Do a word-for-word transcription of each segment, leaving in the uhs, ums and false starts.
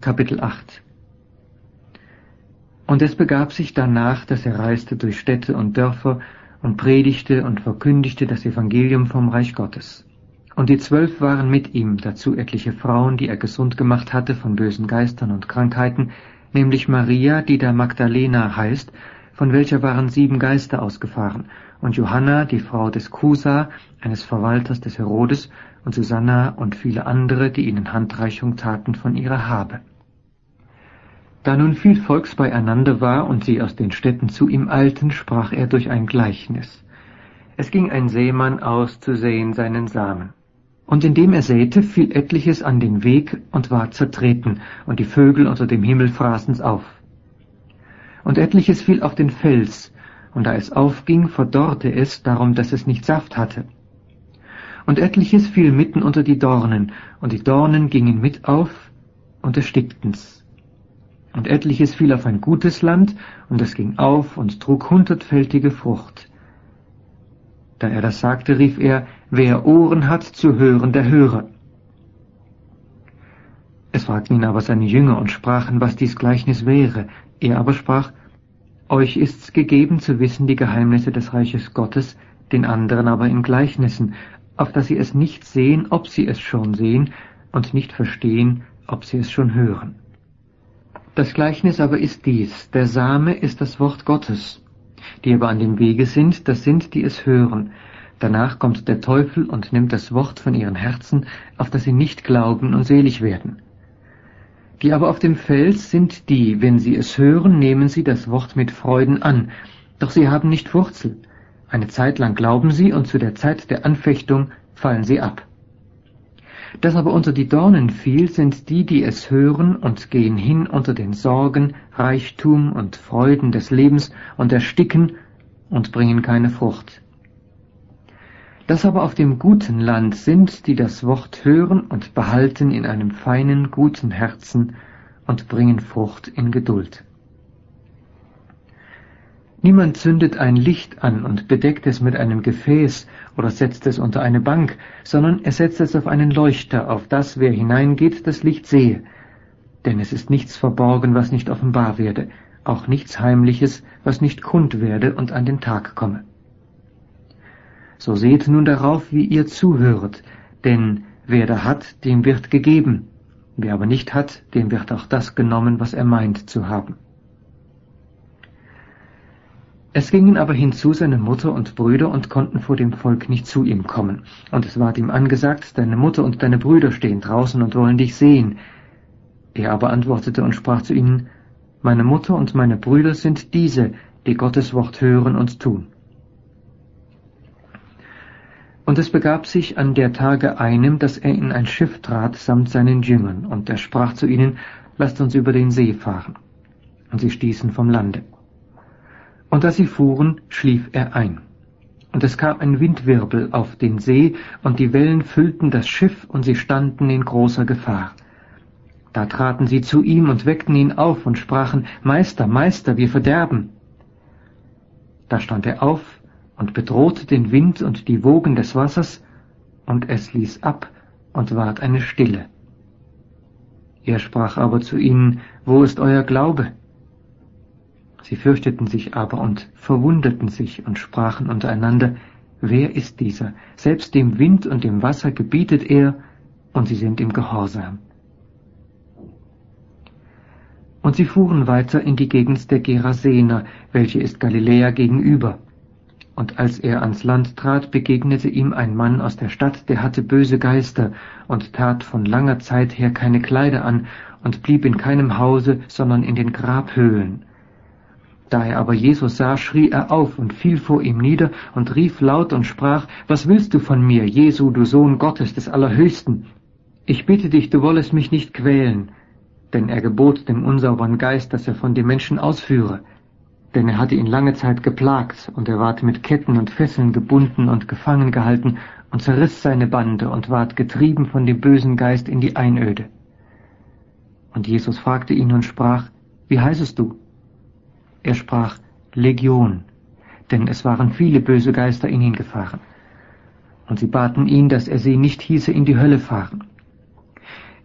Kapitel acht. Und es begab sich danach, dass er reiste durch Städte und Dörfer und predigte und verkündigte das Evangelium vom Reich Gottes. Und die Zwölf waren mit ihm, dazu etliche Frauen, die er gesund gemacht hatte von bösen Geistern und Krankheiten, nämlich Maria, die da Magdalena heißt, von welcher waren sieben Geister ausgefahren, und Johanna, die Frau des Chusa, eines Verwalters des Herodes, und Susanna und viele andere, die ihnen Handreichung taten von ihrer Habe. Da nun viel Volks beieinander war und sie aus den Städten zu ihm eilten, sprach er durch ein Gleichnis. Es ging ein Sämann aus zu säen seinen Samen. Und indem er säte, fiel etliches an den Weg und ward zertreten, und die Vögel unter dem Himmel fraßen's auf. Und etliches fiel auf den Fels, und da es aufging, verdorrte es, darum, dass es nicht Saft hatte. Und etliches fiel mitten unter die Dornen, und die Dornen gingen mit auf und erstickten's. Und etliches fiel auf ein gutes Land, und es ging auf und trug hundertfältige Frucht. Da er das sagte, rief er, wer Ohren hat zu hören, der höre. Es fragten ihn aber seine Jünger und sprachen, was dies Gleichnis wäre. Er aber sprach, euch ist's gegeben zu wissen die Geheimnisse des Reiches Gottes, den anderen aber in Gleichnissen, auf dass sie es nicht sehen, ob sie es schon sehen, und nicht verstehen, ob sie es schon hören. Das Gleichnis aber ist dies, der Same ist das Wort Gottes. Die aber an dem Wege sind, das sind, die es hören. Danach kommt der Teufel und nimmt das Wort von ihren Herzen, auf das sie nicht glauben und selig werden. Die aber auf dem Fels sind die, wenn sie es hören, nehmen sie das Wort mit Freuden an, doch sie haben nicht Wurzel. Eine Zeit lang glauben sie, und zu der Zeit der Anfechtung fallen sie ab. Das aber unter die Dornen fiel, sind die, die es hören und gehen hin unter den Sorgen, Reichtum und Freuden des Lebens und ersticken und bringen keine Frucht. Das aber auf dem guten Land sind, die das Wort hören und behalten in einem feinen, guten Herzen und bringen Frucht in Geduld. Niemand zündet ein Licht an und bedeckt es mit einem Gefäß oder setzt es unter eine Bank, sondern er setzt es auf einen Leuchter, auf das, wer hineingeht, das Licht sehe. Denn es ist nichts verborgen, was nicht offenbar werde, auch nichts Heimliches, was nicht kund werde und an den Tag komme. So seht nun darauf, wie ihr zuhöret, denn wer da hat, dem wird gegeben, wer aber nicht hat, dem wird auch das genommen, was er meint zu haben. Es gingen aber hinzu seine Mutter und Brüder und konnten vor dem Volk nicht zu ihm kommen. Und es ward ihm angesagt, deine Mutter und deine Brüder stehen draußen und wollen dich sehen. Er aber antwortete und sprach zu ihnen, meine Mutter und meine Brüder sind diese, die Gottes Wort hören und tun. Und es begab sich an der Tage einem, dass er in ein Schiff trat samt seinen Jüngern, und er sprach zu ihnen, lasst uns über den See fahren. Und sie stießen vom Lande. Und als sie fuhren, schlief er ein. Und es kam ein Windwirbel auf den See, und die Wellen füllten das Schiff, und sie standen in großer Gefahr. Da traten sie zu ihm und weckten ihn auf und sprachen, Meister, Meister, wir verderben. Da stand er auf und bedrohte den Wind und die Wogen des Wassers, und es ließ ab und ward eine Stille. Er sprach aber zu ihnen, wo ist euer Glaube? Sie fürchteten sich aber und verwunderten sich und sprachen untereinander, wer ist dieser? Selbst dem Wind und dem Wasser gebietet er, und sie sind ihm gehorsam. Und sie fuhren weiter in die Gegend der Gerasener, welche ist Galiläa gegenüber. Und als er ans Land trat, begegnete ihm ein Mann aus der Stadt, der hatte böse Geister und tat von langer Zeit her keine Kleider an und blieb in keinem Hause, sondern in den Grabhöhlen. Da er aber Jesus sah, schrie er auf und fiel vor ihm nieder und rief laut und sprach, was willst du von mir, Jesu, du Sohn Gottes des Allerhöchsten? Ich bitte dich, du wollest mich nicht quälen. Denn er gebot dem unsauberen Geist, dass er von dem Menschen ausführe. Denn er hatte ihn lange Zeit geplagt, und er ward mit Ketten und Fesseln gebunden und gefangen gehalten und zerriss seine Bande und ward getrieben von dem bösen Geist in die Einöde. Und Jesus fragte ihn und sprach, wie heißest du? Er sprach, Legion, denn es waren viele böse Geister in ihn gefahren. Und sie baten ihn, dass er sie nicht hieße in die Hölle fahren.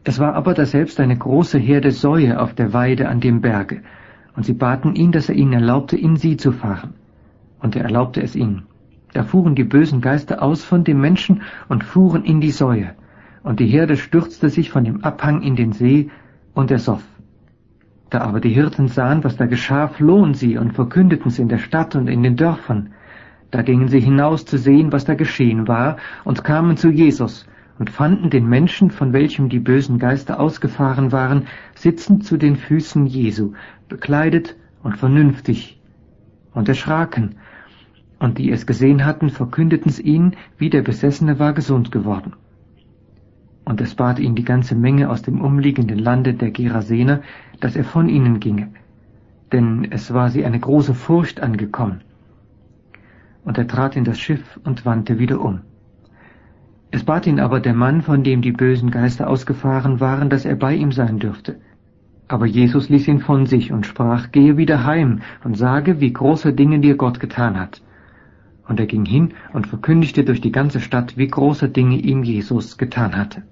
Es war aber daselbst eine große Herde Säue auf der Weide an dem Berge, und sie baten ihn, dass er ihnen erlaubte, in sie zu fahren. Und er erlaubte es ihnen. Da fuhren die bösen Geister aus von dem Menschen und fuhren in die Säue, und die Herde stürzte sich von dem Abhang in den See, und er soff. Da aber die Hirten sahen, was da geschah, flohen sie und verkündeten es in der Stadt und in den Dörfern. Da gingen sie hinaus zu sehen, was da geschehen war, und kamen zu Jesus und fanden den Menschen, von welchem die bösen Geister ausgefahren waren, sitzend zu den Füßen Jesu, bekleidet und vernünftig, und erschraken. Und die es gesehen hatten, verkündeten es ihnen, wie der Besessene war gesund geworden. Und es bat ihn die ganze Menge aus dem umliegenden Lande der Gerasener, dass er von ihnen ginge, denn es war sie eine große Furcht angekommen. Und er trat in das Schiff und wandte wieder um. Es bat ihn aber der Mann, von dem die bösen Geister ausgefahren waren, dass er bei ihm sein dürfte. Aber Jesus ließ ihn von sich und sprach, gehe wieder heim und sage, wie große Dinge dir Gott getan hat. Und er ging hin und verkündigte durch die ganze Stadt, wie große Dinge ihm Jesus getan hatte.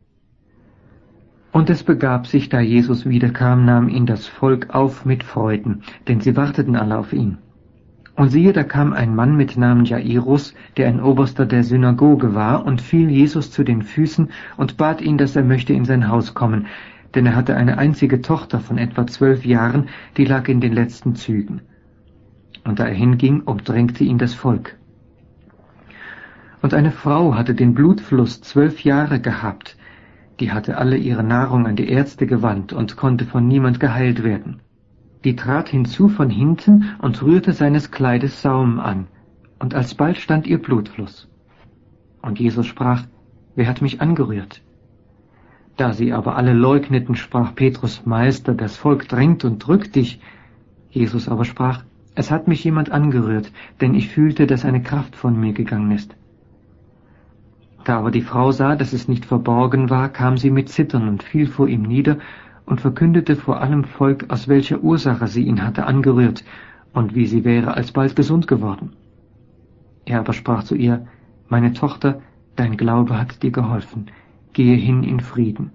Und es begab sich, da Jesus wiederkam, nahm ihn das Volk auf mit Freuden, denn sie warteten alle auf ihn. Und siehe, da kam ein Mann mit Namen Jairus, der ein Oberster der Synagoge war, und fiel Jesus zu den Füßen und bat ihn, dass er möchte in sein Haus kommen, denn er hatte eine einzige Tochter von etwa zwölf Jahren, die lag in den letzten Zügen. Und da er hinging, umdrängte ihn das Volk. Und eine Frau hatte den Blutfluss zwölf Jahre gehabt, die hatte alle ihre Nahrung an die Ärzte gewandt und konnte von niemand geheilt werden. Die trat hinzu von hinten und rührte seines Kleides Saum an, und alsbald stand ihr Blutfluss. Und Jesus sprach, wer hat mich angerührt? Da sie aber alle leugneten, sprach Petrus, Meister, das Volk drängt und drückt dich. Jesus aber sprach, es hat mich jemand angerührt, denn ich fühlte, dass eine Kraft von mir gegangen ist. Da aber die Frau sah, dass es nicht verborgen war, kam sie mit Zittern und fiel vor ihm nieder und verkündete vor allem Volk, aus welcher Ursache sie ihn hatte angerührt und wie sie wäre alsbald gesund geworden. Er aber sprach zu ihr, meine Tochter, dein Glaube hat dir geholfen, gehe hin in Frieden.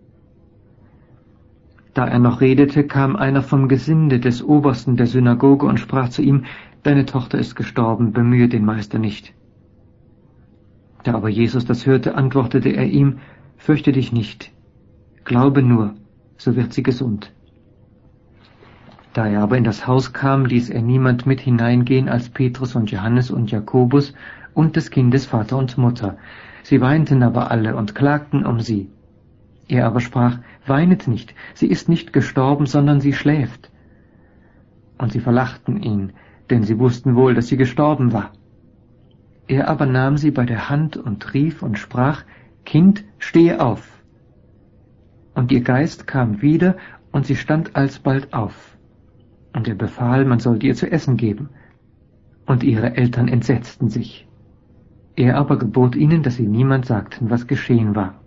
Da er noch redete, kam einer vom Gesinde des Obersten der Synagoge und sprach zu ihm, deine Tochter ist gestorben, bemühe den Meister nicht. Da aber Jesus das hörte, antwortete er ihm, fürchte dich nicht, glaube nur, so wird sie gesund. Da er aber in das Haus kam, ließ er niemand mit hineingehen als Petrus und Johannes und Jakobus und des Kindes Vater und Mutter. Sie weinten aber alle und klagten um sie. Er aber sprach, weinet nicht, sie ist nicht gestorben, sondern sie schläft. Und sie verlachten ihn, denn sie wussten wohl, dass sie gestorben war. Er aber nahm sie bei der Hand und rief und sprach, Kind, stehe auf. Und ihr Geist kam wieder, und sie stand alsbald auf. Und er befahl, man sollte ihr zu essen geben. Und ihre Eltern entsetzten sich. Er aber gebot ihnen, dass sie niemand sagten, was geschehen war.